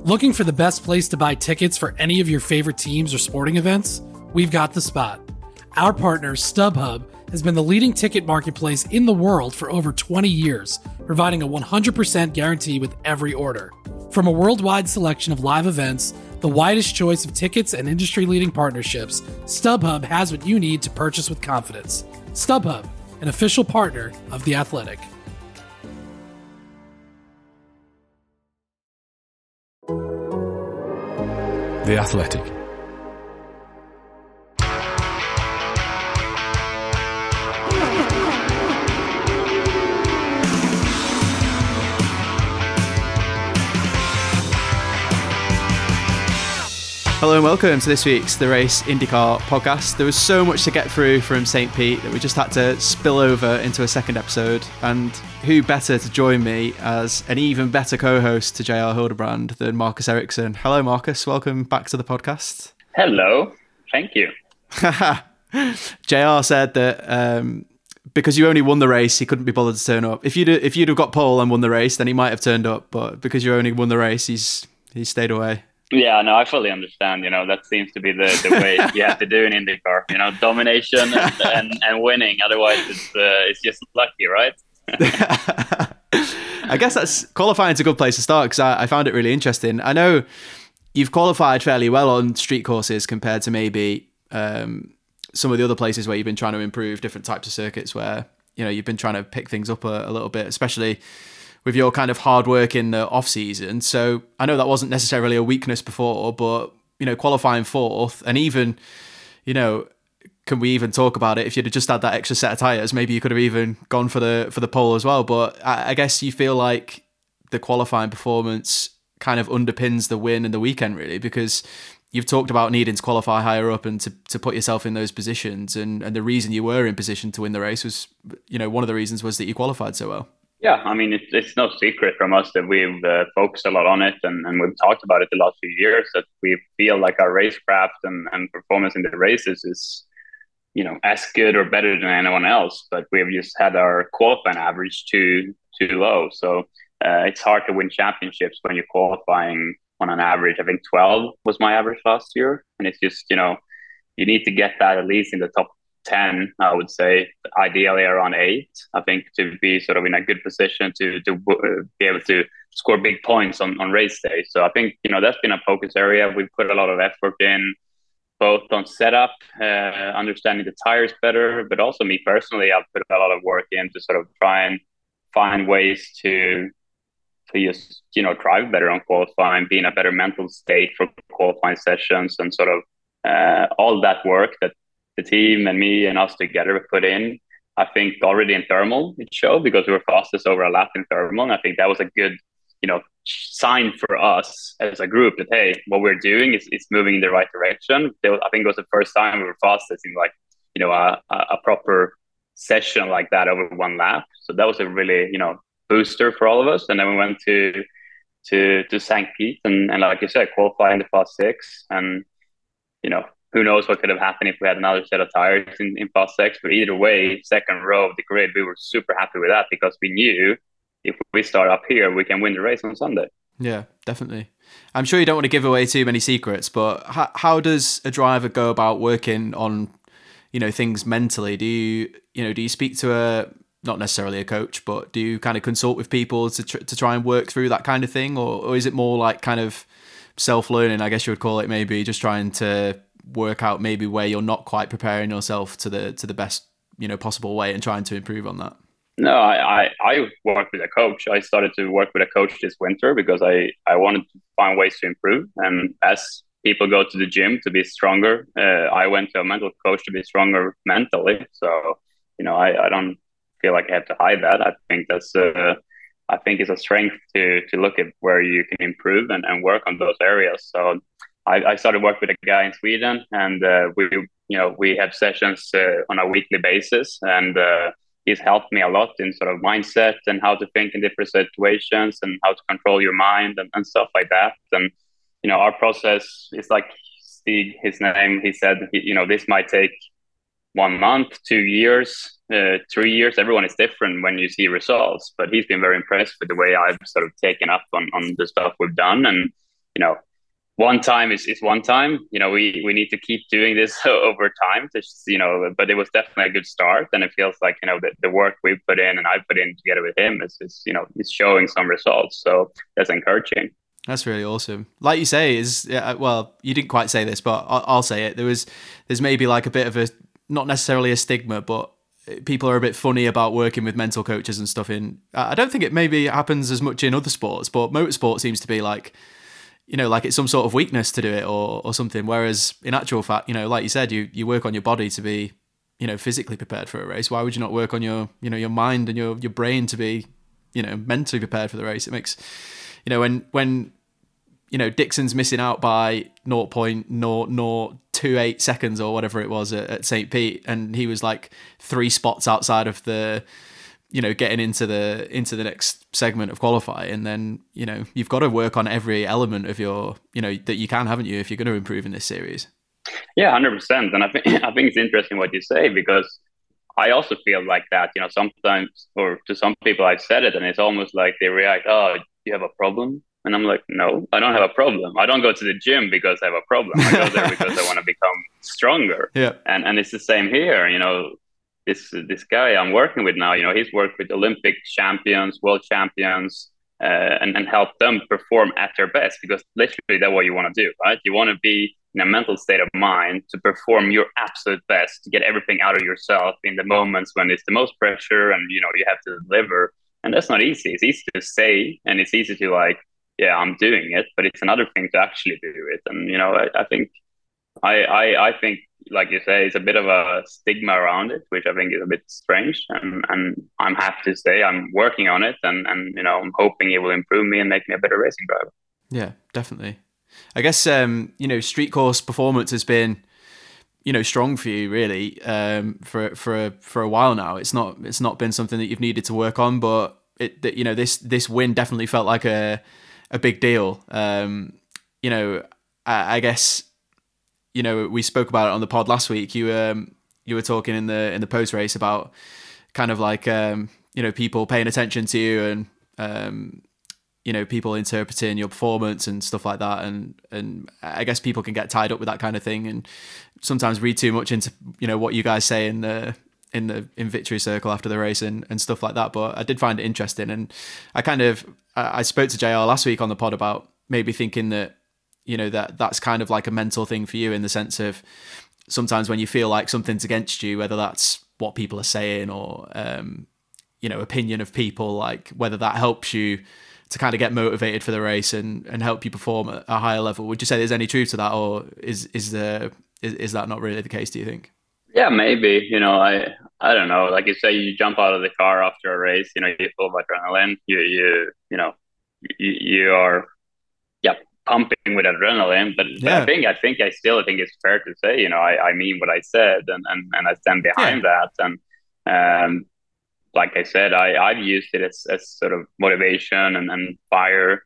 Looking for the best place to buy tickets for any of your favorite teams or sporting events? We've got the spot. Our partner, StubHub, has been the leading ticket marketplace in the world for over 20 years, providing a 100% guarantee with every order. From a worldwide selection of live events, the widest choice of tickets and industry-leading partnerships, StubHub has what you need to purchase with confidence. StubHub, an official partner of The Athletic. The Athletic. Hello and welcome to this week's The Race IndyCar podcast. There was so much to get through from St. Pete that we just had to spill over into a second episode. And who better to join me as an even better co-host to JR Hildebrand than Marcus Ericsson. Hello, Marcus. Welcome back to the podcast. Hello. Thank you. JR said that because you only won the race, he couldn't be bothered to turn up. If you'd have got pole and won the race, then he might have turned up. But because you only won the race, he's stayed away. Yeah, no, I fully understand. That seems to be the way you have to do in IndyCar. Domination and winning. Otherwise, it's just lucky, right? I guess that's qualifying's a good place to start because I found it really interesting. I know you've qualified fairly well on street courses compared to maybe some of the other places where you've been trying to improve different types of circuits where you've been trying to pick things up a little bit, especially with your kind of hard work in the off season. So I know that wasn't necessarily a weakness before, but qualifying fourth, and even can we even talk about it? If you'd have just had that extra set of tires, maybe you could have even gone for the pole as well. But I guess you feel like the qualifying performance kind of underpins the win and the weekend, really, because you've talked about needing to qualify higher up and to put yourself in those positions. And the reason you were in position to win the race was, one of the reasons was that you qualified so well. Yeah, I mean, it's no secret from us that we've focused a lot on it, and we've talked about it the last few years, that we feel like our racecraft and performance in the races is, as good or better than anyone else, but we've just had our qualifying average too low. So it's hard to win championships when you're qualifying on an average. I think 12 was my average last year, and it's just, you need to get that at least in the top 10, I would say, ideally around 8, I think, to be sort of in a good position to be able to score big points on race day. So I think, that's been a focus area. We've put a lot of effort in, both on setup, understanding the tires better, but also me personally, I've put a lot of work in to sort of try and find ways to just, drive better on qualifying, be in a better mental state for qualifying sessions, and sort of all that work that the team and me and us together put in. I think already in thermal it showed, because we were fastest over a lap in thermal, and I think that was a good sign for us as a group that, hey, what we're doing is moving in the right direction. I think it was the first time we were fastest in a proper session like that over one lap. So that was a really booster for all of us. And then we went to St. Pete and like you said, qualifying the Fast 6, and who knows what could have happened if we had another set of tires in Fast 6. But either way, second row of the grid, we were super happy with that, because we knew if we start up here, we can win the race on Sunday. Yeah, definitely. I'm sure you don't want to give away too many secrets, but how does a driver go about working on, things mentally? Do you speak to not necessarily a coach, but do you kind of consult with people to try and work through that kind of thing? Or is it more like kind of self-learning, I guess you would call it, maybe just trying to work out maybe where you're not quite preparing yourself to the best possible way and trying to improve on that? No, I work with a coach. I started to work with a coach this winter because I wanted to find ways to improve. And as people go to the gym to be stronger, I went to a mental coach to be stronger mentally. So, I don't feel like I have to hide that. I think it's a strength to look at where you can improve and work on those areas. So I started work with a guy in Sweden, and we have sessions on a weekly basis, and he's helped me a lot in sort of mindset and how to think in different situations and how to control your mind and stuff like that. And our process is like Stig, his name, he said, this might take 1 month, 2 years, 3 years. Everyone is different when you see results, but he's been very impressed with the way I've sort of taken up on the stuff we've done. And you know, one time is one time. We need to keep doing this over time. But it was definitely a good start, and it feels like the work we put in and I put in together with him is showing some results. So that's encouraging. That's really awesome. Like you say, well, you didn't quite say this, but I'll say it. There's maybe like a bit of a, not necessarily a stigma, but people are a bit funny about working with mental coaches and stuff. I don't think it maybe happens as much in other sports, but motorsport seems to be like, like it's some sort of weakness to do it or something. Whereas in actual fact, like you said, you work on your body to be, physically prepared for a race. Why would you not work on your mind and your brain to be, mentally prepared for the race? It makes, when Dixon's missing out by 0.0028 seconds or whatever it was at St. Pete, and he was like 3 spots outside of the, getting into the next segment of qualifying. And then, you've got to work on every element of your, that you can, haven't you, if you're going to improve in this series? Yeah, 100%. And I think it's interesting what you say, because I also feel like that, sometimes, or to some people I've said it and it's almost like they react, oh, you have a problem? And I'm like, no, I don't have a problem. I don't go to the gym because I have a problem. I go there because I want to become stronger. Yeah. And it's the same here. This guy I'm working with now, he's worked with Olympic champions, world champions, and helped them perform at their best, because literally that's what you want to do, right? You want to be in a mental state of mind to perform your absolute best, to get everything out of yourself in the moments when it's the most pressure and, you have to deliver. And that's not easy. It's easy to say, and it's easy to like, yeah, I'm doing it, but it's another thing to actually do it. And, I think, like you say, it's a bit of a stigma around it, which I think is a bit strange. And I'm happy to say I'm working on it, and I'm hoping it will improve me and make me a better racing driver. Yeah, definitely. I guess, street course performance has been, strong for you really, for a while now. It's not been something that you've needed to work on, but this win definitely felt like a big deal. I guess, we spoke about it on the pod last week. You were talking in the post race about kind of like, people paying attention to you and, people interpreting your performance and stuff like that. And I guess people can get tied up with that kind of thing and sometimes read too much into, what you guys say in victory circle after the race and stuff like that. But I did find it interesting. And I spoke to JR last week on the pod about maybe thinking that, that's kind of like a mental thing for you, in the sense of sometimes when you feel like something's against you, whether that's what people are saying or, opinion of people, like whether that helps you to kind of get motivated for the race and help you perform at a higher level. Would you say there's any truth to that, or is that not really the case, do you think? Yeah, maybe. I don't know. Like you say, you jump out of the car after a race, you full of adrenaline. You are, yeah, pumping with adrenaline. But yeah. I still think it's fair to say, I mean what I said, and I stand behind that. And like I said, I've used it as sort of motivation and fire,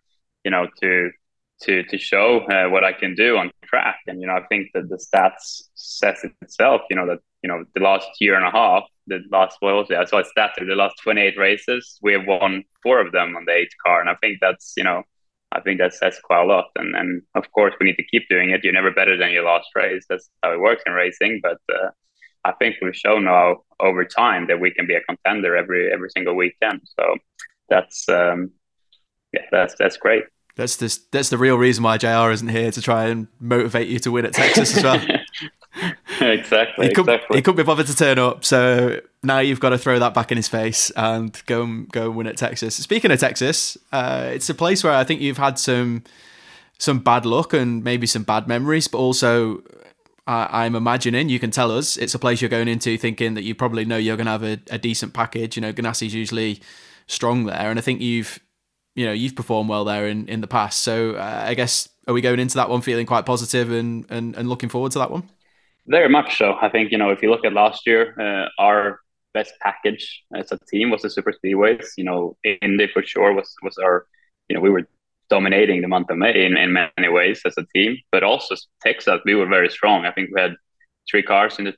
to show what I can do on track. And, I think that the stats says it itself, that, the last year and a half, the last 28 races, we have won 4 of them on the 8th car. And I think that says quite a lot. And of course, we need to keep doing it. You're never better than your last race. That's how it works in racing. But I think we've shown now over time that we can be a contender every single weekend. So that's great. That's the real reason why JR isn't here, to try and motivate you to win at Texas as well. Exactly. He couldn't be bothered to turn up, so now you've got to throw that back in his face and go and win at Texas. Speaking of Texas, it's a place where I think you've had some bad luck and maybe some bad memories, but also I'm imagining, you can tell us, it's a place you're going into thinking that you probably know you're going to have a decent package. Ganassi's usually strong there, and I think you've performed well there in the past. So I guess, are we going into that one feeling quite positive and looking forward to that one? Very much so. I think, if you look at last year, our best package as a team was the super speedways. Indy for sure was our, we were dominating the month of May in many ways as a team, but also Texas, we were very strong. I think we had 3 cars in the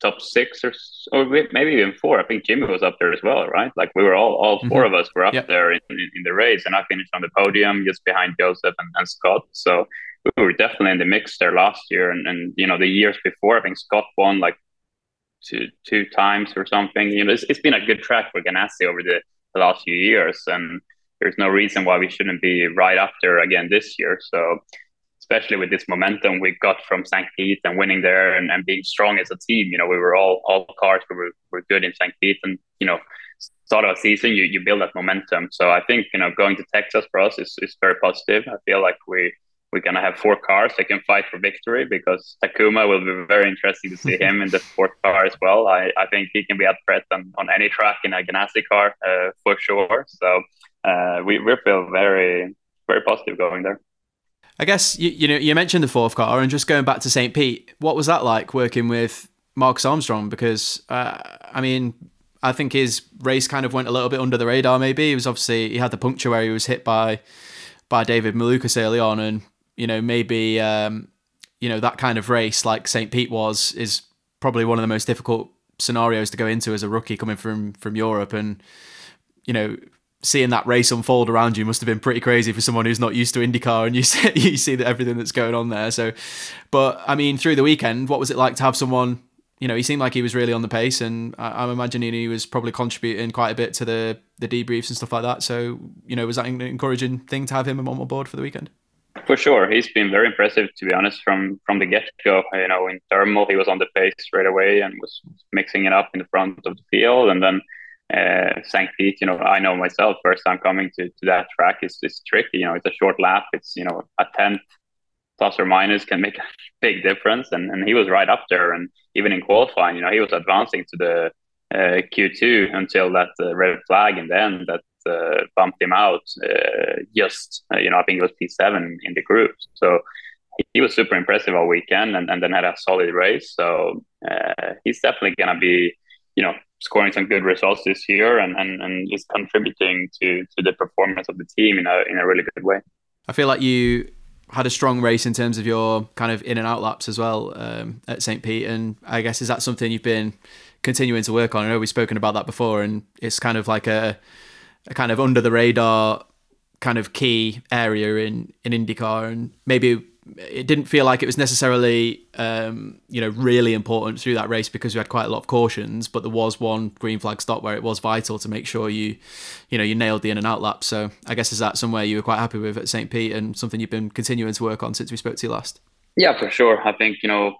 top six or maybe even four. I think Jimmy was up there as well, right? Like we were all four of us were up there in the race, and I finished on the podium just behind Joseph and Scott. So we were definitely in the mix there last year, and the years before, I think Scott won like two times or something. It's been a good track for Ganassi over the last few years, and there's no reason why we shouldn't be right up there again this year. So especially with this momentum we got from St. Pete and winning there and being strong as a team. We were all cars were good in St. Pete, and start of a season you build that momentum. So I think going to Texas for us is very positive. I feel like we're gonna have 4 cars that can fight for victory, because Takuma will be very interesting to see him in the 4th car as well. I think he can be a threat on any track in a Ganassi car for sure. So we feel very, very positive going there. I guess you mentioned the 4th car, and just going back to St. Pete, what was that like working with Marcus Armstrong? Because I think his race kind of went a little bit under the radar. Maybe he had the puncture where he was hit by David Malukas early on, and maybe that kind of race like St. Pete is probably one of the most difficult scenarios to go into as a rookie coming from Europe, and seeing that race unfold around you must have been pretty crazy for someone who's not used to IndyCar, and you see everything that's going on there. So, but I mean, through the weekend, what was it like to have someone? He seemed like he was really on the pace, and I'm imagining he was probably contributing quite a bit to the debriefs and stuff like that. So, was that an encouraging thing to have him on board for the weekend? For sure, he's been very impressive, to be honest, from the get-go. In thermal, he was on the pace straight away and was mixing it up in the front of the field, and then St. Pete, I know myself, first time coming to that track is tricky. It's a short lap. It's a tenth plus or minus can make a big difference, and he was right up there. And even in qualifying, he was advancing to the Q2 until that red flag, and then that bumped him out. I think it was P7 in the group. So he was super impressive all weekend, and then had a solid race. So he's definitely gonna be scoring some good results this year, and is contributing to the performance of the team in a really good way. I feel like you had a strong race in terms of your kind of in and out laps as well at St. Pete, and I guess is that something you've been continuing to work on? I know we've spoken about that before, and it's kind of like a kind of under the radar kind of key area in IndyCar, and maybe it didn't feel like it was necessarily really important through that race because we had quite a lot of cautions, but there was one green flag stop where it was vital to make sure you nailed the in and out lap. So I guess is that somewhere you were quite happy with at St. Pete, and something you've been continuing to work on since we spoke to you last? Yeah, for sure. I think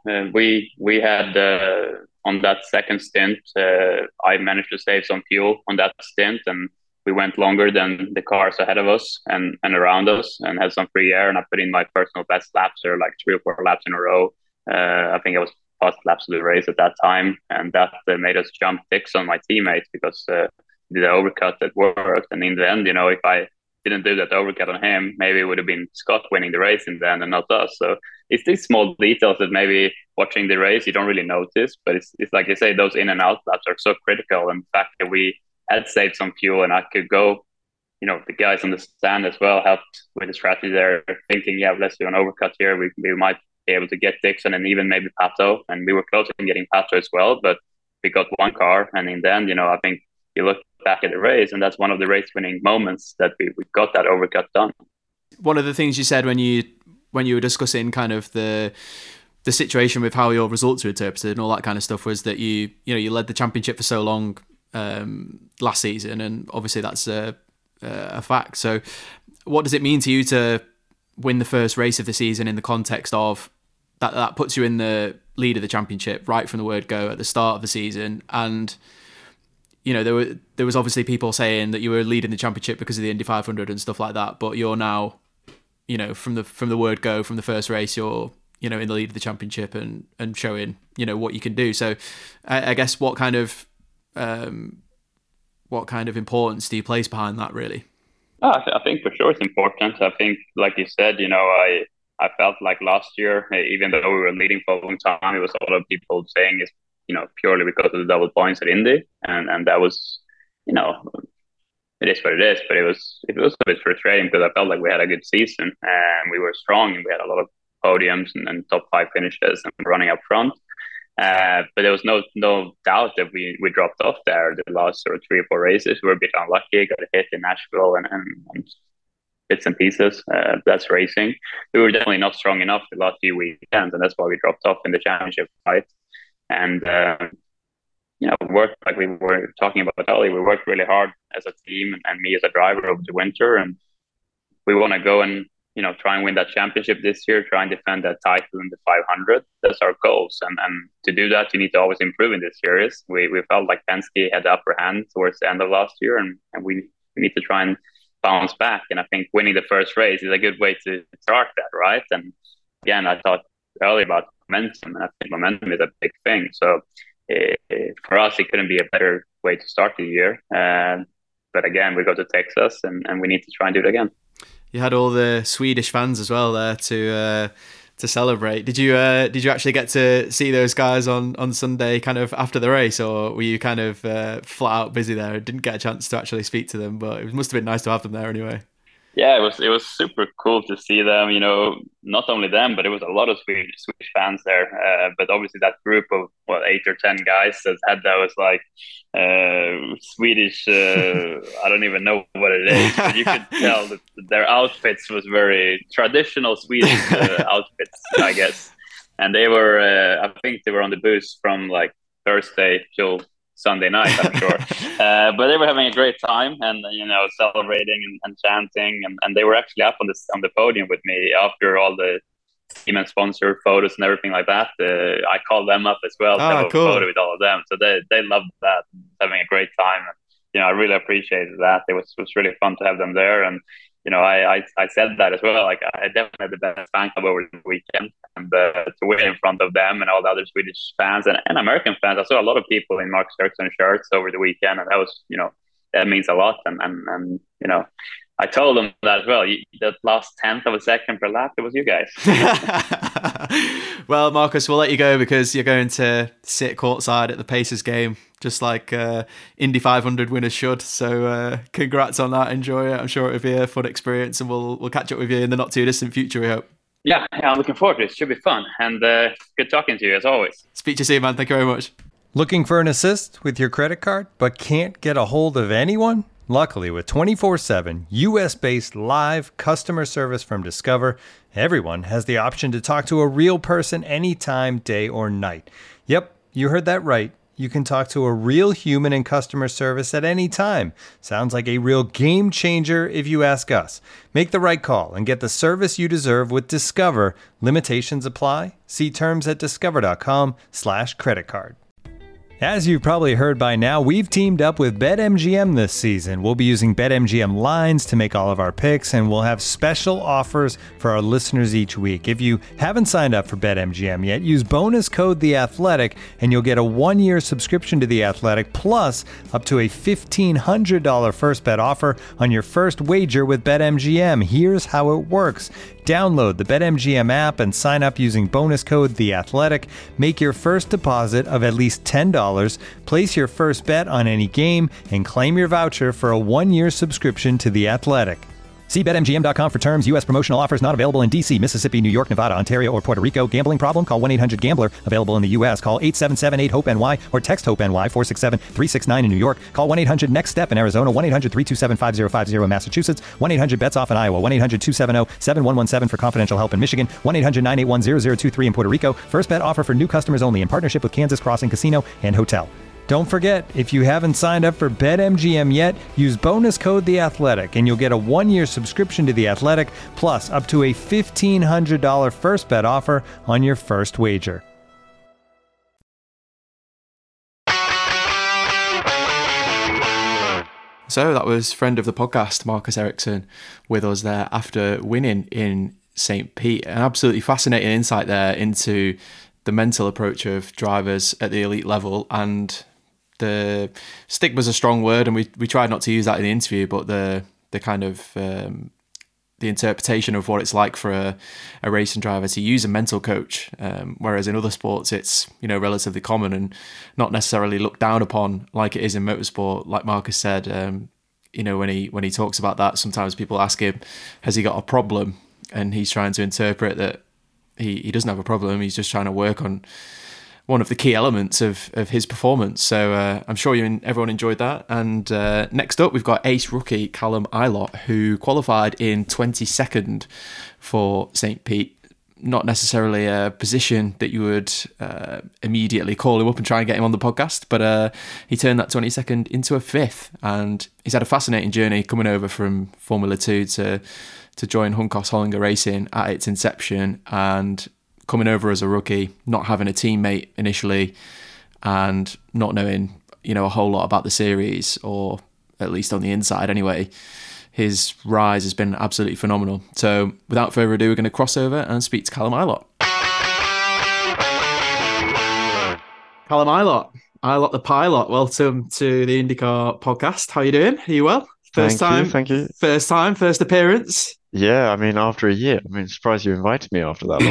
we had on that second stint, I managed to save some fuel on that stint, and we went longer than the cars ahead of us and around us, and had some free air. And I put in my personal best laps there, like 3 or 4 laps in a row. I think I was fast laps of the race at that time, and that made us jump ticks on my teammates, because the overcut that worked. And in the end, if I didn't do that overcut on him, maybe it would have been Scott winning the race in the end and not us. So it's these small details that maybe watching the race you don't really notice, but it's like you say, those in and out laps are so critical. And the fact that we had saved some fuel and I could go, the guys on the stand as well helped with the strategy there, thinking, let's do an overcut here. We might be able to get Dixon and even maybe Pato, and we were close to getting Pato as well, but we got one car. And in the end, I think you look back at the race, and that's one of the race winning moments that we got that overcut done. One of the things you said when you were discussing kind of the situation with how your results were interpreted and all that kind of stuff was that you led the championship for so long last season, and obviously that's a fact. So what does it mean to you to win the first race of the season in the context of that puts you in the lead of the championship right from the word go at the start of the season? And there was obviously people saying that you were leading the championship because of the Indy 500 and stuff like that, but you're now from the word go, from the first race, you're in the lead of the championship and showing what you can do. So I guess what kind of importance do you place behind that, really? I think for sure it's important. I think, like you said, I felt like last year, even though we were leading for a long time, it was a lot of people saying it's purely because of the double points at Indy, and that was it is what it is. But it was a bit frustrating because I felt like we had a good season and we were strong and we had a lot of podiums and top 5 finishes and running up front. But there was no doubt that we dropped off there. The last sort of 3 or 4 races, we were a bit unlucky. Got a hit in Nashville and bits and pieces. That's racing. We were definitely not strong enough the last few weekends, and that's why we dropped off in the championship fight. And worked like we were talking about earlier. We worked really hard as a team and me as a driver over the winter, and we want to go and try and win that championship this year, try and defend that title in the 500. That's our goals, and to do that, you need to always improve in this series. We felt like Penske had the upper hand towards the end of last year, and we need to try and bounce back. And I think winning the first race is a good way to start that, right? And again, I talked earlier about momentum, and I think momentum is a big thing. So for us, it couldn't be a better way to start the year. But again, we go to Texas, and we need to try and do it again. You had all the Swedish fans as well there to celebrate. Did you actually get to see those guys on Sunday, kind of after the race, or were you kind of flat out busy there? Didn't get a chance to actually speak to them, but it must have been nice to have them there anyway. Yeah, it was super cool to see them. Not only them, but it was a lot of Swedish fans there. But obviously, that group of 8 or 10 guys that had that was like Swedish. I don't even know what it is. But you could tell that their outfits was very traditional Swedish outfits, I guess. And they were, I think, they were on the bus from like Thursday till Sunday night, I'm sure. But they were having a great time and celebrating and chanting, and they were actually up on the podium with me after all the team and sponsor photos and everything like that. I called them up as well to have a photo with all of them. So they loved that, having a great time. And, I really appreciated that. It was really fun to have them there. And I said that as well. Like, I definitely had the best fan club over the weekend, and to win in front of them and all the other Swedish fans and American fans. I saw a lot of people in Marcus Ericsson shirts over the weekend, and that was, that means a lot. And I told them that as well. That last 1/10 of a second per lap, it was you guys. Well, Marcus, we'll let you go because you're going to sit courtside at the Pacers game, just like Indy 500 winners should. So congrats on that. Enjoy it. I'm sure it'll be a fun experience, and we'll catch up with you in the not too distant future, we hope. Yeah, I'm looking forward to it. It should be fun. And good talking to you as always. Speak to you soon, man. Thank you very much. Looking for an assist with your credit card but can't get a hold of anyone? Luckily, with 24/7 US-based live customer service from Discover, everyone has the option to talk to a real person anytime, day or night. Yep, you heard that right. You can talk to a real human in customer service at any time. Sounds like a real game changer if you ask us. Make the right call and get the service you deserve with Discover. Limitations apply. See terms at discover.com/creditcard. As you've probably heard by now, we've teamed up with BetMGM this season. We'll be using BetMGM lines to make all of our picks, and we'll have special offers for our listeners each week. If you haven't signed up for BetMGM yet, use bonus code The Athletic, and you'll get a 1-year subscription to The Athletic, plus up to a $1,500 first bet offer on your first wager with BetMGM. Here's how it works. Download the BetMGM app and sign up using bonus code The Athletic. Make your first deposit of at least $10. Place your first bet on any game and claim your voucher for a 1-year subscription to The Athletic. See BetMGM.com for terms. U.S. promotional offers not available in D.C., Mississippi, New York, Nevada, Ontario, or Puerto Rico. Gambling problem? Call 1-800-GAMBLER. Available in the U.S. Call 877-8-HOPE-NY or text HOPE-NY 467-369 in New York. Call 1-800-NEXT-STEP in Arizona. 1-800-327-5050 in Massachusetts. 1-800-BETS-OFF in Iowa. 1-800-270-7117 for confidential help in Michigan. 1-800-981-0023 in Puerto Rico. First bet offer for new customers only in partnership with Kansas Crossing Casino and Hotel. Don't forget, if you haven't signed up for BetMGM yet, use bonus code The Athletic, and you'll get a 1-year subscription to The Athletic, plus up to a $1,500 first bet offer on your first wager. So that was friend of the podcast, Marcus Ericsson, with us there after winning in St. Pete. An absolutely fascinating insight there into the mental approach of drivers at the elite level, and the stigma's a strong word, and we tried not to use that in the interview, but the kind of the interpretation of what it's like for a racing driver to use a mental coach, whereas in other sports it's relatively common and not necessarily looked down upon like it is in motorsport. Like Marcus said, when he talks about that, sometimes people ask him, has he got a problem? And he's trying to interpret that he doesn't have a problem. He's just trying to work on one of the key elements of his performance. So I'm sure everyone enjoyed that. And next up, we've got ace rookie Callum Ilott, who qualified in 22nd for St. Pete. Not necessarily a position that you would immediately call him up and try and get him on the podcast, but he turned that 22nd into a 5th, and he's had a fascinating journey coming over from Formula 2 to join Juncos Hollinger Racing at its inception, and coming over as a rookie, not having a teammate initially, and not knowing a whole lot about the series, or at least on the inside anyway. His rise has been absolutely phenomenal. So without further ado, we're going to cross over and speak to Callum Ilott. Callum Ilott, Ilott the pilot. Welcome to the IndyCar podcast. How are you doing? Are you well? Thank you. First appearance. Yeah, I mean, after a year. I mean, surprised you invited me after that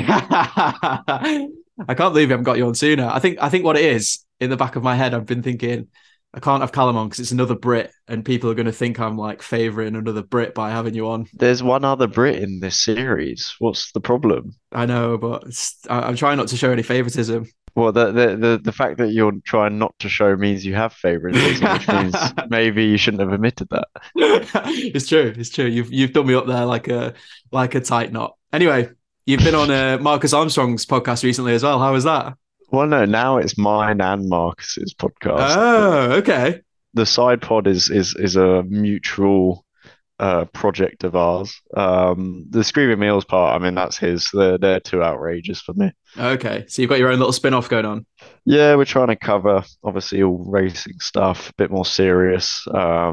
long. I can't believe we haven't got you on sooner. I think what it is, in the back of my head, I've been thinking, I can't have Callum on because it's another Brit, and people are going to think I'm like favouring another Brit by having you on. There's one other Brit in this series. What's the problem? I know, but I'm trying not to show any favouritism. Well, the fact that you're trying not to show means you have favouritism, which means maybe you shouldn't have admitted that. It's true. You've done me up there like a tight knot. Anyway, you've been on Marcus Armstrong's podcast recently as well. How was that? Well, no, now it's mine and Marcus's podcast. Oh, okay. The side pod is a mutual project of ours. The Screaming Meals part, I mean, that's his. They're too outrageous for me. Okay, so you've got your own little spin-off going on. Yeah, we're trying to cover obviously all racing stuff, a bit more serious.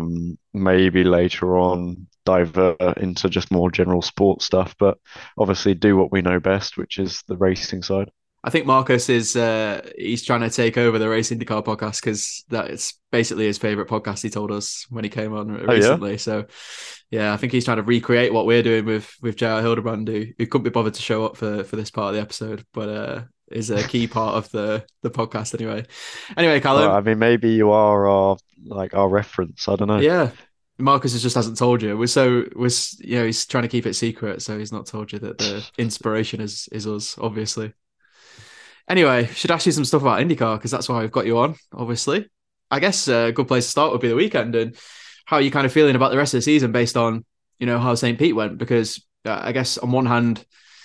Maybe later on divert into just more general sports stuff, but obviously do what we know best, which is the racing side. I think Marcus is he's trying to take over the Race IndyCar podcast because that's basically his favorite podcast. He told us when he came on recently. Yeah? So yeah, I think he's trying to recreate what we're doing with JR Hildebrand, who couldn't be bothered to show up for this part of the episode, but is a key part of the podcast anyway. Anyway, Callum. Well, I mean, maybe you are our reference. I don't know. Yeah. Marcus just hasn't told you. He's trying to keep it secret, so he's not told you that the inspiration is us, obviously. Anyway, should ask you some stuff about IndyCar because that's why we've got you on, obviously. I guess a good place to start would be the weekend and how are you kind of feeling about the rest of the season based on, how St. Pete went? Because I guess on one hand,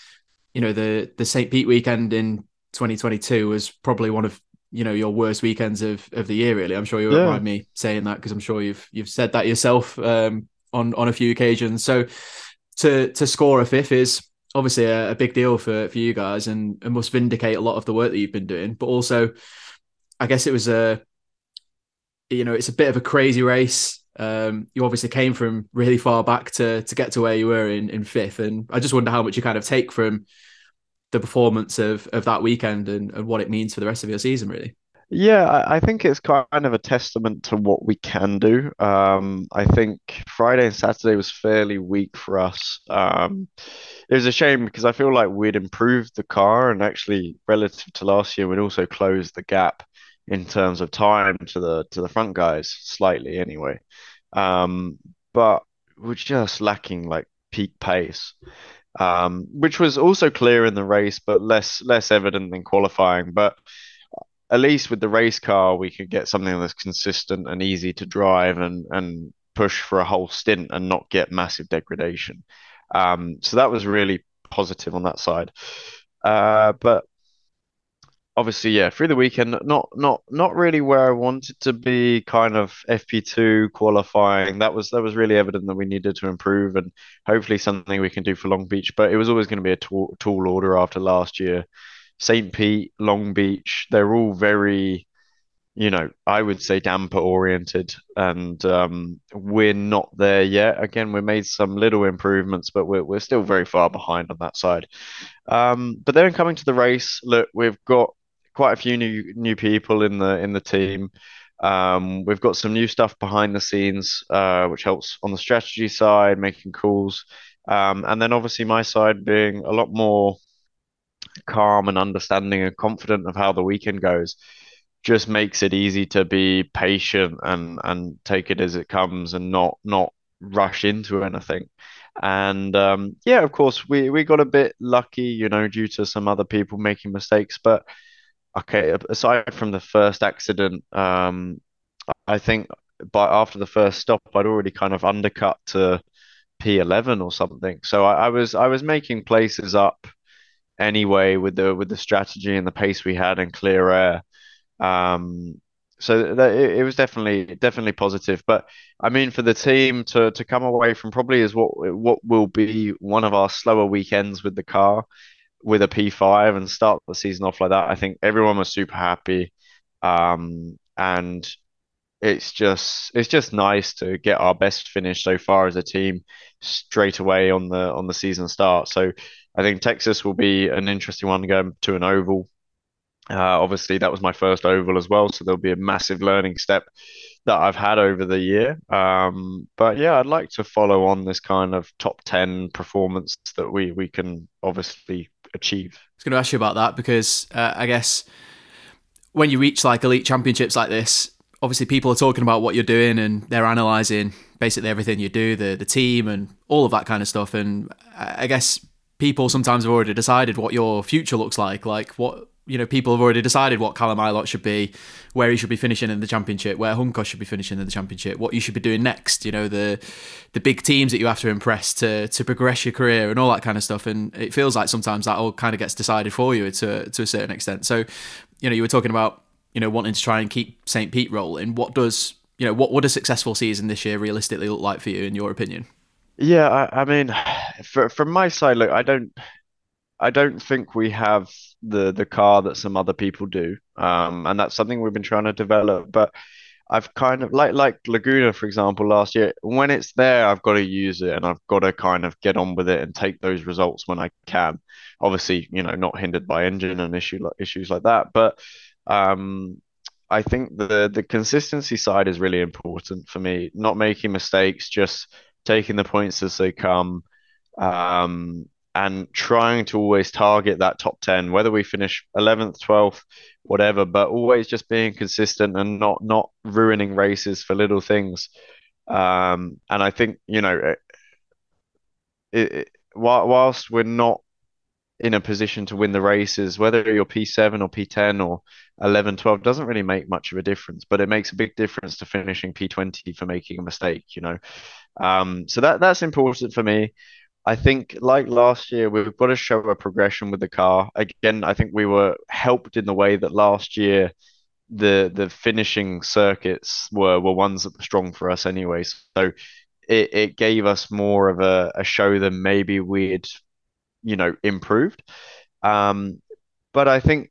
the St. Pete weekend in 2022 was probably one of, your worst weekends of the year, really. I'm sure you won't mind me saying that because I'm sure you've said that yourself on a few occasions. So to score a 5th is obviously a big deal for you guys and must vindicate a lot of the work that you've been doing. But also, I guess it was it's a bit of a crazy race. You obviously came from really far back to get to where you were in 5th. And I just wonder how much you kind of take from the performance of that weekend and what it means for the rest of your season, really. Yeah, I think it's kind of a testament to what we can do. I think Friday and Saturday was fairly weak for us. It was a shame because I feel like we'd improved the car and actually relative to last year, we'd also closed the gap in terms of time to the front guys slightly anyway. But we're just lacking like peak pace, which was also clear in the race, but less evident than qualifying. But at least with the race car, we could get something that's consistent and easy to drive and push for a whole stint and not get massive degradation. So that was really positive on that side. But obviously, yeah, through the weekend, not really where I wanted to be. Kind of FP2 qualifying. That was really evident that we needed to improve and hopefully something we can do for Long Beach. But it was always going to be a tall order after last year. St. Pete, Long Beach, they're all very, I would say damper oriented, and we're not there yet. Again, we made some little improvements, but we're still very far behind on that side. But then coming to the race, look, we've got quite a few new people in the team. We've got some new stuff behind the scenes, which helps on the strategy side, making calls, and then obviously my side being a lot more calm and understanding and confident of how the weekend goes just makes it easy to be patient and take it as it comes and not rush into anything. And of course we got a bit lucky, due to some other people making mistakes, but okay, aside from the first accident, I think after the first stop, I'd already kind of undercut to P11 or something. So I was making places up anyway with the strategy and the pace we had and clear air. Um, so it was definitely positive. But I mean, for the team to come away from probably is what will be one of our slower weekends with the car with a P5 and start the season off like that. I think everyone was super happy. And it's just nice to get our best finish so far as a team straight away on the season start. So I think Texas will be an interesting one going to an oval. Obviously, that was my first oval as well, so there'll be a massive learning step that I've had over the year. But yeah, I'd like to follow on this kind of top 10 performance that we can obviously achieve. I was going to ask you about that because I guess when you reach like elite championships like this, obviously people are talking about what you're doing and they're analysing basically everything you do, the team and all of that kind of stuff. And I guess people sometimes have already decided what your future looks like what, people have already decided what Callum Ilott should be, where he should be finishing in the championship, where Hunko should be finishing in the championship, what you should be doing next, the big teams that you have to impress to progress your career and all that kind of stuff. And it feels like sometimes that all kind of gets decided for you to a certain extent. So, you were talking about, wanting to try and keep St. Pete rolling. What would a successful season this year realistically look like for you, in your opinion? Yeah, I mean, from my side, look, I don't think we have the car that some other people do, and that's something we've been trying to develop. But I've kind of like Laguna, for example, last year. When it's there, I've got to use it, and I've got to kind of get on with it and take those results when I can. Obviously, not hindered by engine and issues like that. But um, I think the consistency side is really important for me. Not making mistakes, just taking the points as they come. Um, and trying to always target that top 10, whether we finish 11th, 12th, whatever, but always just being consistent and not ruining races for little things. And I think, whilst we're not in a position to win the races, whether you're P7 or P10 or 11, 12, doesn't really make much of a difference, but it makes a big difference to finishing P20 for making a mistake. So that's important for me. I think, like last year, we've got to show a progression with the car. Again, I think we were helped in the way that last year the finishing circuits were ones that were strong for us anyway. So it gave us more of a show than maybe we'd, improved. Um, but I think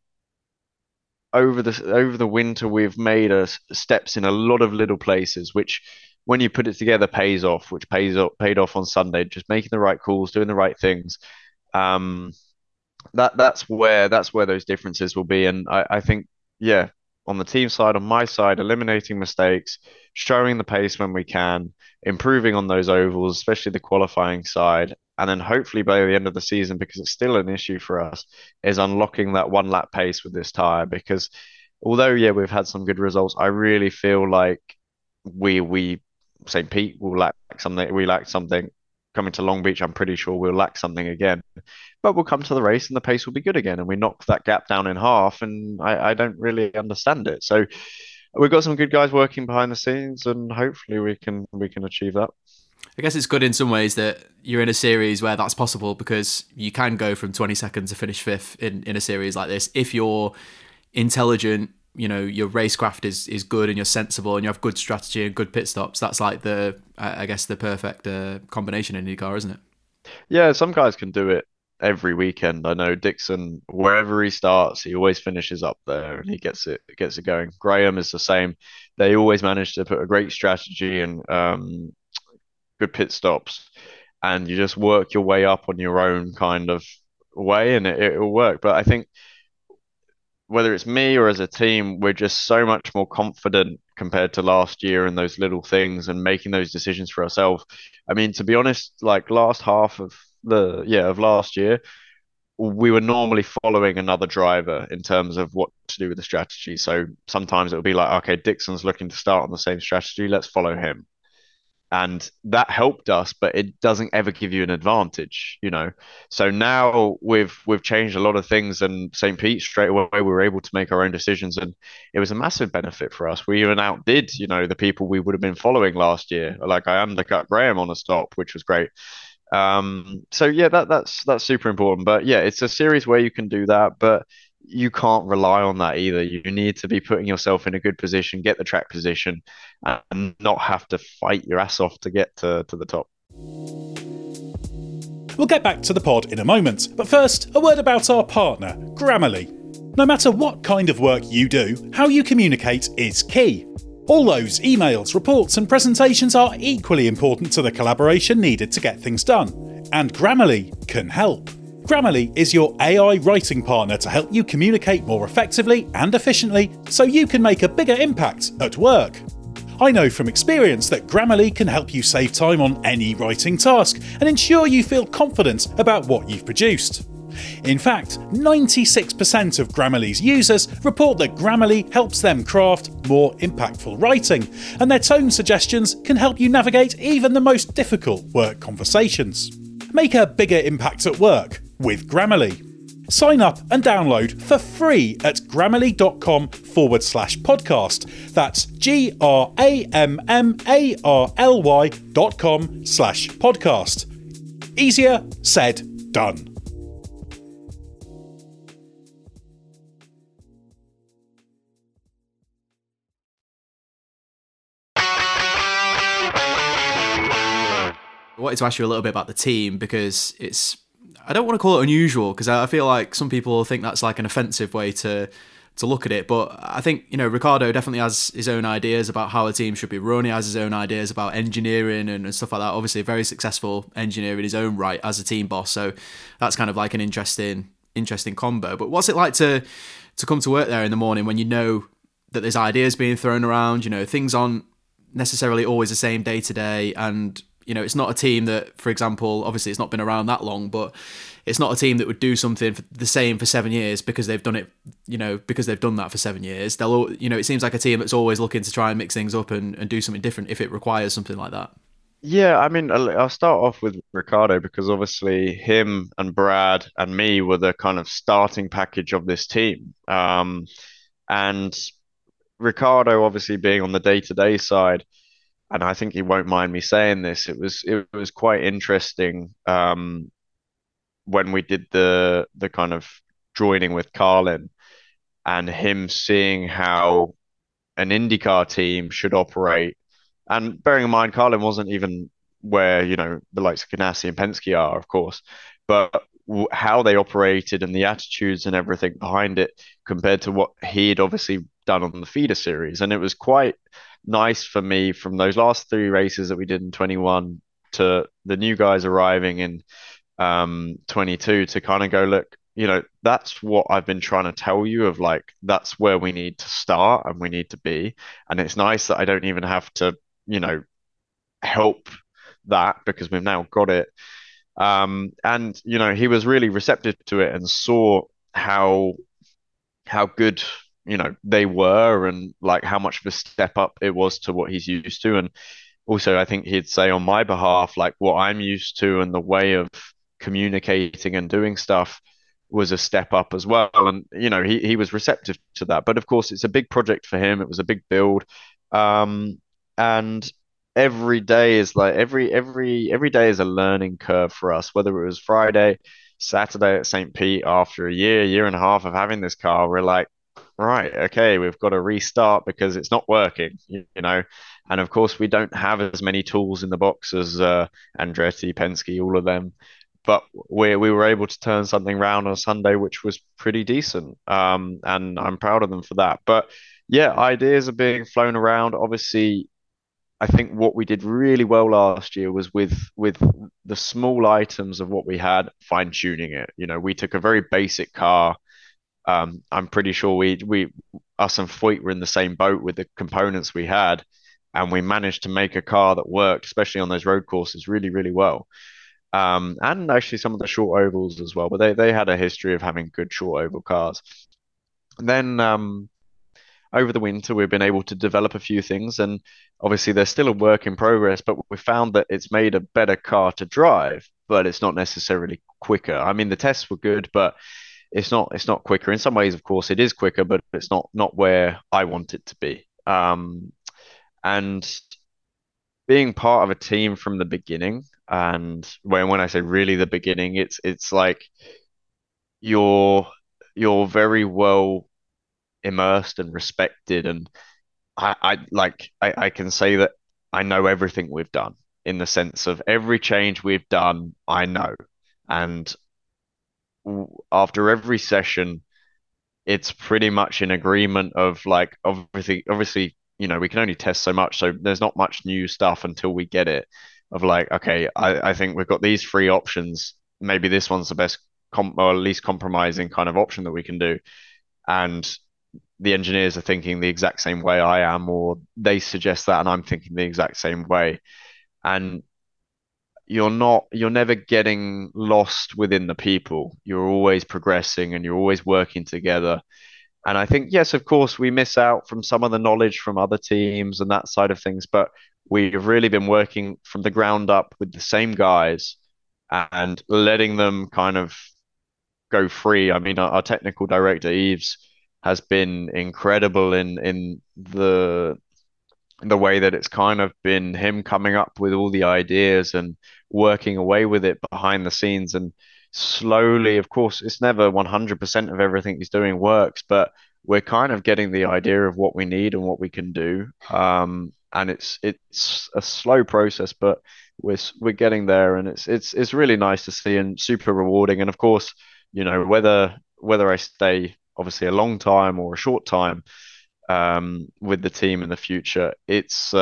over the winter we've made steps in a lot of little places, which when you put it together pays off, which paid off on Sunday, just making the right calls, doing the right things. Um, that's where those differences will be. And I think, yeah, on the team side, on my side, eliminating mistakes, showing the pace when we can, improving on those ovals, especially the qualifying side, and then hopefully by the end of the season, because it's still an issue for us, is unlocking that one lap pace with this tire. Because although yeah, we've had some good results, I really feel like we St. Pete will lack something. We lack something. Coming to Long Beach, I'm pretty sure we'll lack something again. But we'll come to the race and the pace will be good again, and we knock that gap down in half. And I don't really understand it. So we've got some good guys working behind the scenes, and hopefully we can achieve that. I guess it's good in some ways that you're in a series where that's possible, because you can go from 22nd to finish fifth in a series like this if you're intelligent. Your racecraft is good and you're sensible and you have good strategy and good pit stops. That's like I guess the perfect combination in IndyCar, isn't it? Yeah, some guys can do it every weekend. I know Dixon, wherever he starts, he always finishes up there and he gets it going. Graham is the same. They always manage to put a great strategy and good pit stops, and you just work your way up on your own kind of way, and it will work. But I think whether it's me or as a team, we're just so much more confident compared to last year in those little things and making those decisions for ourselves. I mean, to be honest, like last half of last year, we were normally following another driver in terms of what to do with the strategy. So sometimes it would be like, okay, Dixon's looking to start on the same strategy, let's follow him. And that helped us, but it doesn't ever give you an advantage, you know. So now we've changed a lot of things, and St. Pete straight away we were able to make our own decisions, and it was a massive benefit for us. We even outdid, you know, the people we would have been following last year. Like I undercut Graham on a stop, which was great. So yeah, that's super important. But yeah, it's a series where you can do that, but you can't rely on that either. You need to be putting yourself in a good position, get the track position, and not have to fight your ass off to get to the top. We'll get back to the pod in a moment, but first, a word about our partner, Grammarly. No matter what kind of work you do, how you communicate is key. All those emails, reports and presentations are equally important to the collaboration needed to get things done, and Grammarly can help. Grammarly is your AI writing partner to help you communicate more effectively and efficiently so you can make a bigger impact at work. I know from experience that Grammarly can help you save time on any writing task and ensure you feel confident about what you've produced. In fact, 96% of Grammarly's users report that Grammarly helps them craft more impactful writing, and their tone suggestions can help you navigate even the most difficult work conversations. Make a bigger impact at work with Grammarly. Sign up and download for free at grammarly.com/podcast. That's grammarly.com/podcast. Easier said, done. I wanted to ask you a little bit about the team because I don't want to call it unusual because I feel like some people think that's like an offensive way to look at it. But I think, you know, Ricciardo definitely has his own ideas about how a team should be run. He has his own ideas about engineering and stuff like that. Obviously a very successful engineer in his own right as a team boss. So that's kind of like an interesting combo. But what's it like to come to work there in the morning when you know that there's ideas being thrown around, you know, things aren't necessarily always the same day to day, and you know, it's not a team that, for example, obviously it's not been around that long, but it's not a team that would do something the same for 7 years because they've done it, you know, because they've done that for 7 years. They'll, you know, it seems like a team that's always looking to try and mix things up and do something different if it requires something like that. Yeah, I mean, I'll start off with Ricardo because obviously him and Brad and me were the kind of starting package of this team. And Ricardo obviously being on the day-to-day side, and I think he won't mind me saying this, it was quite interesting when we did the kind of joining with Carlin and him seeing how an IndyCar team should operate. And bearing in mind, Carlin wasn't even where, you know, the likes of Ganassi and Penske are, of course, but how they operated and the attitudes and everything behind it compared to what he'd obviously done on the feeder series. And it was quite nice for me from those last 3 races that we did in 21 to the new guys arriving in 22 to kind of go, look, you know, that's what I've been trying to tell you of like, that's where we need to start and we need to be. And it's nice that I don't even have to, you know, help that because we've now got it. And, you know, he was really receptive to it and saw how good, you know, they were and like how much of a step up it was to what he's used to. And also, I think he'd say on my behalf, like what I'm used to and the way of communicating and doing stuff was a step up as well. And, you know, he was receptive to that. But of course, it's a big project for him. It was a big build. And every day is like every day is a learning curve for us, whether it was Friday, Saturday at St. Pete after a year and a half of having this car, we're like, right, okay, we've got to restart because it's not working, you know. And of course, we don't have as many tools in the box as Andretti, Penske, all of them. But we were able to turn something around on Sunday, which was pretty decent. And I'm proud of them for that. But yeah, ideas are being flown around. Obviously, I think what we did really well last year was with the small items of what we had, fine tuning it. You know, we took a very basic car. I'm pretty sure us and Foyt were in the same boat with the components we had, and we managed to make a car that worked, especially on those road courses, really, really well. And actually some of the short ovals as well, but they had a history of having good short oval cars. And then over the winter, we've been able to develop a few things, and obviously they're still a work in progress, but we found that it's made a better car to drive, but it's not necessarily quicker. I mean, the tests were good, but it's not quicker. In some ways, of course, it is quicker, but it's not where I want it to be. And being part of a team from the beginning, and when I say really the beginning, it's like you're very well immersed and respected, and I can say that I know everything we've done, in the sense of every change we've done, I know. And after every session, it's pretty much in agreement of like, obviously, we can only test so much, so there's not much new stuff until we get it. Of like, okay, I think we've got these three options. Maybe this one's the best or least compromising kind of option that we can do. And the engineers are thinking the exact same way I am, or they suggest that, and I'm thinking the exact same way. And you're never getting lost within the people. You're always progressing and you're always working together. And I think, yes, of course, we miss out from some of the knowledge from other teams and that side of things, but we've really been working from the ground up with the same guys and letting them kind of go free. I mean, our technical director, Yves, has been incredible in the way that it's kind of been him coming up with all the ideas and working away with it behind the scenes. And slowly, of course, it's never 100% of everything he's doing works, but we're kind of getting the idea of what we need and what we can do. And it's a slow process, but we're getting there, and it's really nice to see and super rewarding. And of course, whether I stay obviously a long time or a short time with the team in the future, it's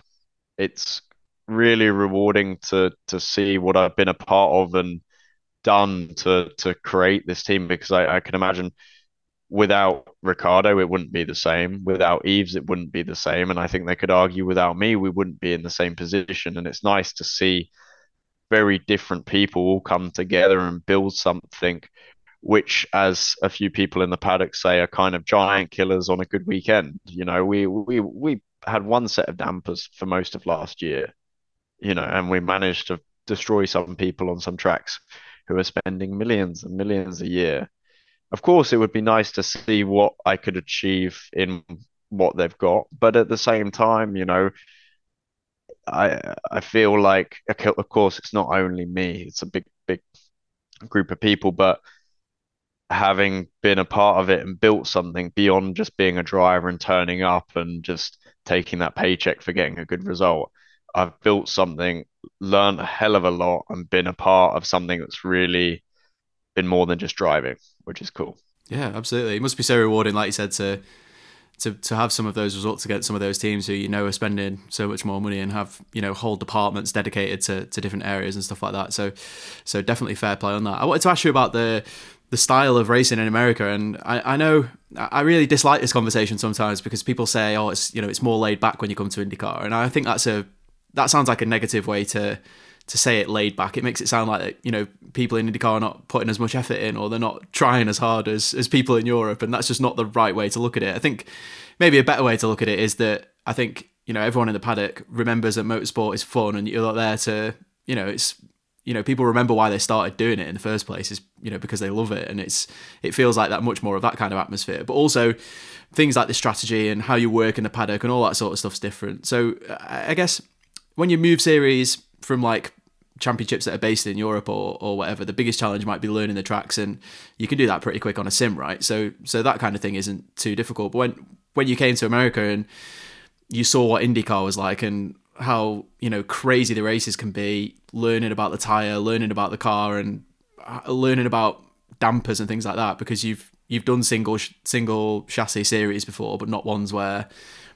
really rewarding to see what I've been a part of and done to create this team, because I can imagine without Ricciardo it wouldn't be the same, without Yves it wouldn't be the same, and I think they could argue without me we wouldn't be in the same position. And it's nice to see very different people all come together and build something which, as a few people in the paddock say, are kind of giant killers on a good weekend. We had one set of dampers for most of last year, and we managed to destroy some people on some tracks who are spending millions and millions a year. Of course, it would be nice to see what I could achieve in what they've got, but at the same time, I feel like, of course, it's not only me; it's a big group of people, but having been a part of it and built something beyond just being a driver and turning up and just taking that paycheck for getting a good result, I've built something, learned a hell of a lot, and been a part of something that's really been more than just driving, which is cool. Yeah, absolutely. It must be so rewarding, like you said, to have some of those results against some of those teams who are spending so much more money and have whole departments dedicated to different areas and stuff like that. So definitely fair play on that. I wanted to ask you about the style of racing in America, and I know I really dislike this conversation sometimes because people say, oh, it's more laid back when you come to IndyCar, and I think that sounds like a negative way to say it, laid back. It makes it sound like people in IndyCar are not putting as much effort in, or they're not trying as hard as people in Europe, and that's just not the right way to look at it. I think maybe a better way to look at it is that I think everyone in the paddock remembers that motorsport is fun, and you're not there to it's. People remember why they started doing it in the first place is, because they love it. And it feels like that, much more of that kind of atmosphere. But also things like the strategy and how you work in the paddock and all that sort of stuff's different. So I guess when you move series from like championships that are based in Europe or whatever, the biggest challenge might be learning the tracks, and you can do that pretty quick on a sim, right? So that kind of thing isn't too difficult. But when you came to America and you saw what IndyCar was like and how crazy the races can be, learning about the tire, learning about the car, and learning about dampers and things like that, because you've done single chassis series before, but not ones where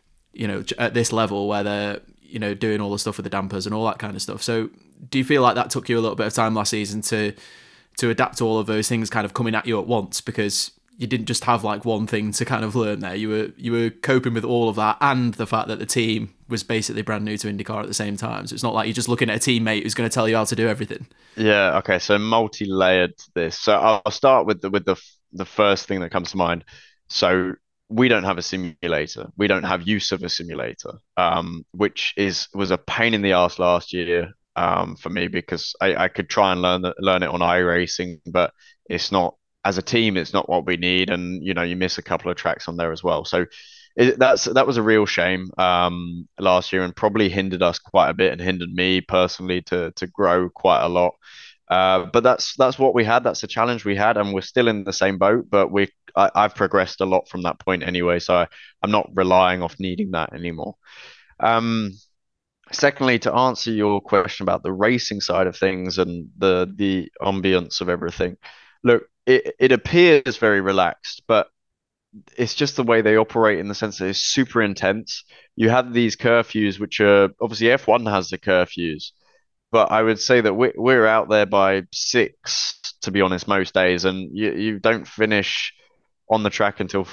at this level where they're doing all the stuff with the dampers and all that kind of stuff. So do you feel like that took you a little bit of time last season to adapt to all of those things kind of coming at you at once, because you didn't just have like one thing to kind of learn there? You were coping with all of that and the fact that the team was basically brand new to IndyCar at the same time. So it's not like you're just looking at a teammate who's going to tell you how to do everything. Yeah. Okay. So multi-layered to this. So I'll start with the first thing that comes to mind. So we don't have a simulator. We don't have use of a simulator, which was a pain in the ass last year for me, because I could try and learn it on iRacing, but it's not, as a team, it's not what we need, and you miss a couple of tracks on there as well. So that was a real shame last year, and probably hindered us quite a bit, and hindered me personally to grow quite a lot. But that's what we had. That's the challenge we had, and we're still in the same boat. But I've progressed a lot from that point anyway, so I'm not relying off needing that anymore. Um, Secondly, to answer your question about the racing side of things and the ambience of everything, look, it appears very relaxed, but it's just the way they operate, in the sense that it's super intense. You have these curfews, which are obviously F1 has the curfews, but I would say that we're out there by 6, to be honest, most days, and you don't finish on the track until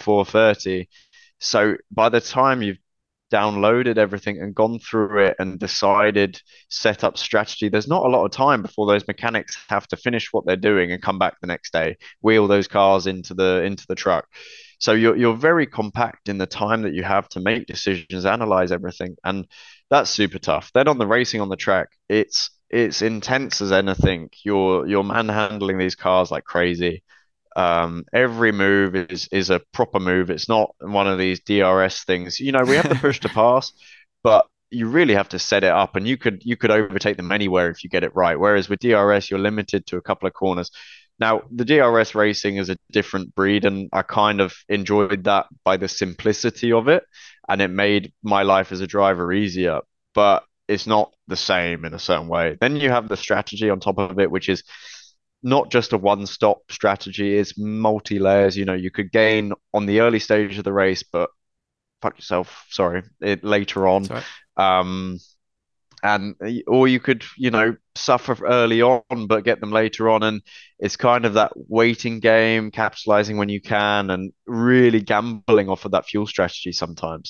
4:30. So by the time you've downloaded everything and gone through it and decided, set up strategy, there's not a lot of time before those mechanics have to finish what they're doing and come back the next day, wheel those cars into the truck. So you're very compact in the time that you have to make decisions, analyze everything, and that's super tough. Then on the racing on the track, it's intense as anything. You're manhandling these cars like crazy. Every move is a proper move. It's not one of these DRS things. We have the push to pass, but you really have to set it up, and you could overtake them anywhere if you get it right. Whereas with DRS, you're limited to a couple of corners. Now, the DRS racing is a different breed, and I kind of enjoyed that by the simplicity of it, and it made my life as a driver easier. But it's not the same in a certain way. Then you have the strategy on top of it, which is not just a one-stop strategy, it's multi-layers. You could gain on the early stage of the race, but fuck yourself, sorry, later on. Um, and or you could, suffer early on, but get them later on. And it's kind of that waiting game, capitalizing when you can, and really gambling off of that fuel strategy sometimes.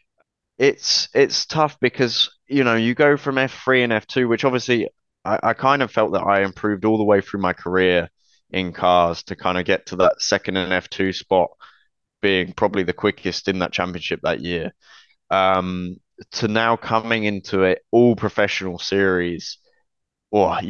It's tough because, you go from F3 and F2, which obviously I kind of felt that I improved all the way through my career in cars to kind of get to that second and F2 spot, being probably the quickest in that championship that year. To now coming into it all professional series, or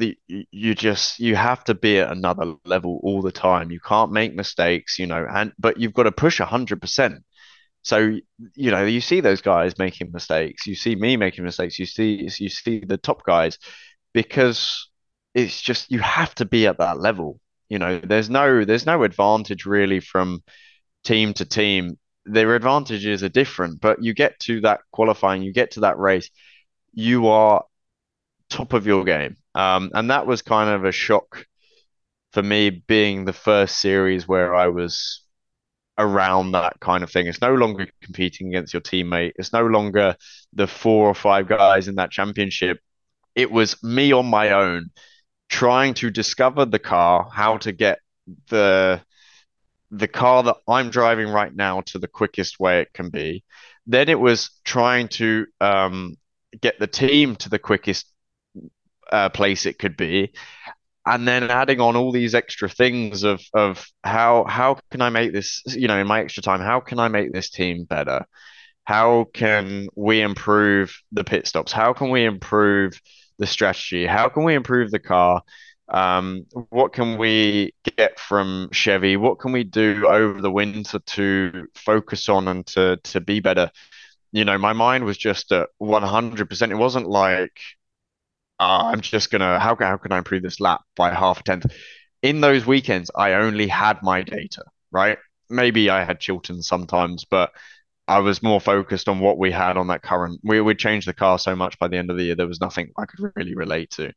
you have to be at another level all the time. You can't make mistakes, but you've got to push 100%. So, you see those guys making mistakes. You see me making mistakes. You see the top guys, because it's just, you have to be at that level. There's no advantage really from team to team. Their advantages are different, but you get to that qualifying, you get to that race, you are top of your game. And that was kind of a shock for me, being the first series where I was around that kind of thing. It's no longer competing against your teammate. It's no longer the 4 or 5 guys in that championship. It was me on my own, trying to discover the car, how to get the car that I'm driving right now to the quickest way it can be. Then it was trying to get the team to the quickest place it could be, and then adding on all these extra things of how can I make this, in my extra time, how can I make this team better? How can we improve the pit stops? How can we improve the strategy? How can we improve the car? What can we get from Chevy? What can we do over the winter to focus on and to be better? My mind was just at 100%. It wasn't like, I'm just gonna, how can I improve this lap by half a tenth? In those weekends, I only had my data, right? Maybe I had Chilton sometimes, but I was more focused on what we had on that current. We'd changed the car so much by the end of the year, there was nothing I could really relate to.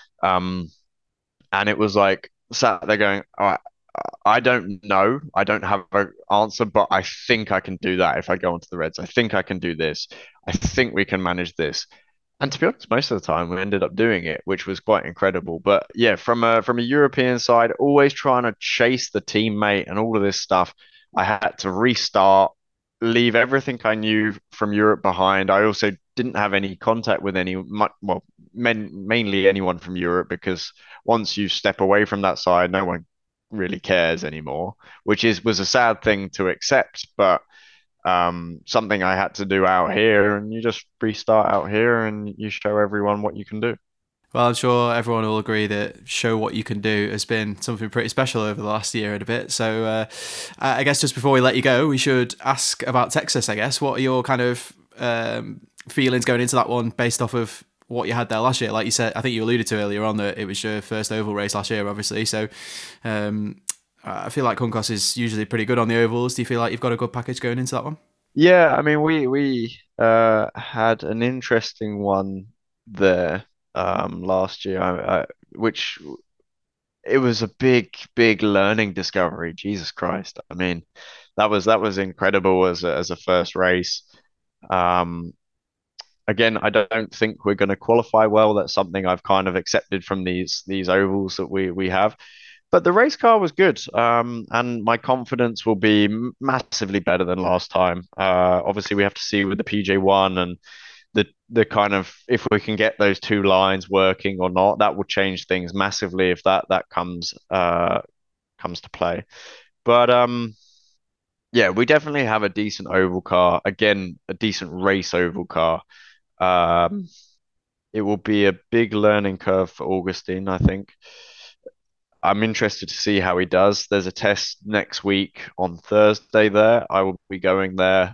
And it was like, sat there going, all right, I don't know. I don't have an answer, but I think I can do that if I go onto the Reds. I think I can do this. I think we can manage this. And to be honest, most of the time we ended up doing it, which was quite incredible. But yeah, from a European side, always trying to chase the teammate and all of this stuff, I had to restart, leave everything I knew from Europe behind. I also didn't have any contact with mainly anyone from Europe, because once you step away from that side, no one really cares anymore, which was a sad thing to accept, but something I had to do out here, and you just restart out here and you show everyone what you can do. Well, I'm sure everyone will agree that show what you can do has been something pretty special over the last year and a bit. So I guess just before we let you go, we should ask about Texas, I guess. What are your kind of feelings going into that one based off of what you had there last year? Like you said, I think you alluded to earlier on that it was your first oval race last year, obviously. So I feel like Juncos is usually pretty good on the ovals. Do you feel like you've got a good package going into that one? Yeah, I mean, we had an interesting one there last year, which it was a big learning discovery. Jesus Christ! I mean, that was incredible as a first race. Um, Again, I don't think we're going to qualify well. That's something I've kind of accepted from these ovals that we have. But the race car was good, and my confidence will be massively better than last time. Obviously, we have to see with the PJ1 and the kind of if we can get those two lines working or not. That will change things massively if that comes to play. But yeah, we definitely have a decent oval car. Again, a decent race oval car. Um, it will be a big learning curve for Augustine, I think. I'm interested to see how he does. There's a test next week on Thursday there. I will be going there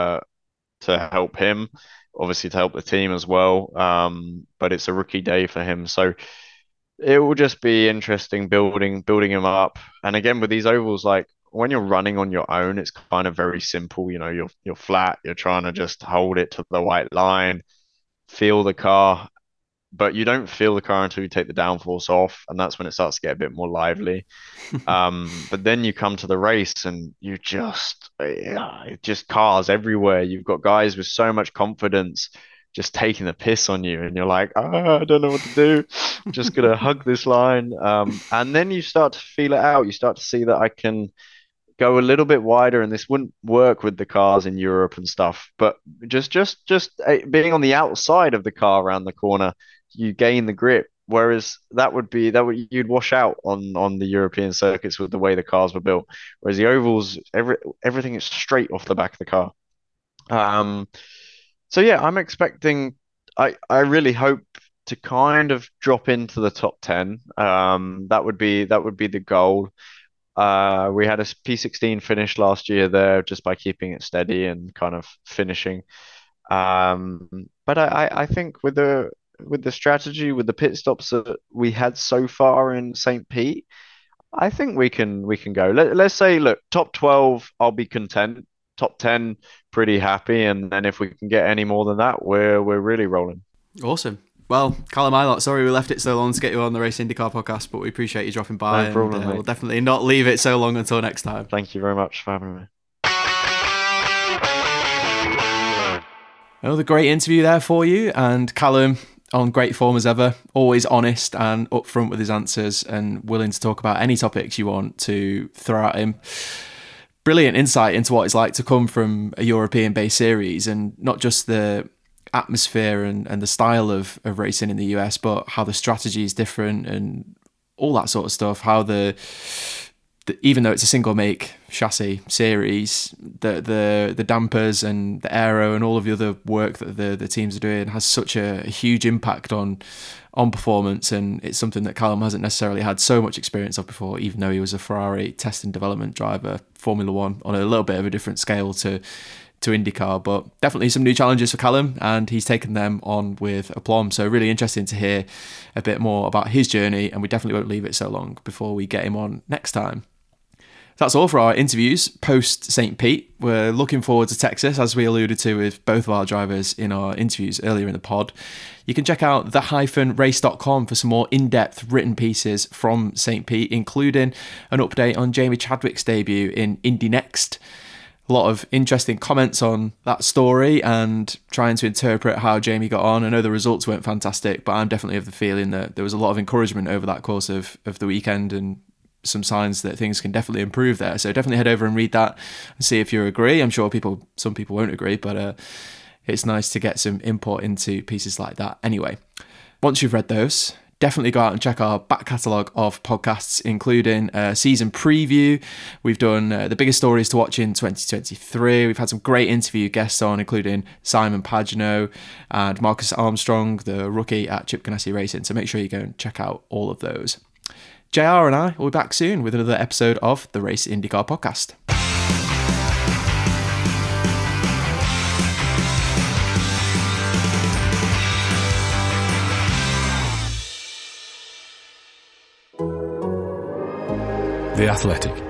to help him, obviously to help the team as well. But it's a rookie day for him, so it will just be interesting building him up. And again, with these ovals, like when you're running on your own, it's kind of very simple. You know, you're flat. You're trying to just hold it to the white line, feel the car, but you don't feel the car until you take the downforce off, and that's when it starts to get a bit more lively. But then you come to the race, and you just cars everywhere. You've got guys with so much confidence just taking the piss on you, and you're like, I don't know what to do. I'm just gonna hug this line, and then you start to feel it out. You start to see that I can go a little bit wider, and this wouldn't work with the cars in Europe and stuff. But just being on the outside of the car around the corner, you gain the grip. Whereas that would you'd wash out on the European circuits with the way the cars were built. Whereas the ovals, everything is straight off the back of the car. So yeah, I'm expecting. I really hope to kind of drop into the top 10. That would be the goal. We had a P16 finish last year there just by keeping it steady and kind of finishing. But I think with the strategy, with the pit stops that we had so far in St. Pete, I think we can go. Let's say, look, top 12, I'll be content. Top 10, pretty happy, and then if we can get any more than that, we're really rolling. Awesome. Well, Callum Ilott, sorry we left it so long to get you on the Race IndyCar podcast, but we appreciate you dropping by. No problem, and we'll definitely not leave it so long until next time. Thank you very much for having me. Another great interview there for you, and Callum on great form as ever, always honest and upfront with his answers and willing to talk about any topics you want to throw at him. Brilliant insight into what it's like to come from a European-based series, and not just the atmosphere and the style of racing in the US, but how the strategy is different and all that sort of stuff. How the even though it's a single make chassis series, the dampers and the aero and all of the other work that the teams are doing has such a huge impact on performance, and it's something that Callum hasn't necessarily had so much experience of before, even though he was a Ferrari test and development driver, Formula One, on a little bit of a different scale to IndyCar. But definitely some new challenges for Callum, and he's taken them on with aplomb. So really interesting to hear a bit more about his journey, and we definitely won't leave it so long before we get him on next time. That's all for our interviews post St. Pete. We're looking forward to Texas, as we alluded to with both of our drivers in our interviews earlier in the pod. You can check out the-race.com for some more in-depth written pieces from St. Pete, including an update on Jamie Chadwick's debut in Indy Next. A lot of interesting comments on that story and trying to interpret how Jamie got on. I know the results weren't fantastic, but I'm definitely of the feeling that there was a lot of encouragement over that course of the weekend, and some signs that things can definitely improve there. So definitely head over and read that and see if you agree. I'm sure some people won't agree, but it's nice to get some input into pieces like that. Anyway, once you've read those, definitely go out and check our back catalogue of podcasts, including a season preview. We've done the biggest stories to watch in 2023. We've had some great interview guests on, including Simon Pagino and Marcus Armstrong, the rookie at Chip Ganassi Racing. So make sure you go and check out all of those. JR and I will be back soon with another episode of the Race IndyCar podcast. The Athletic.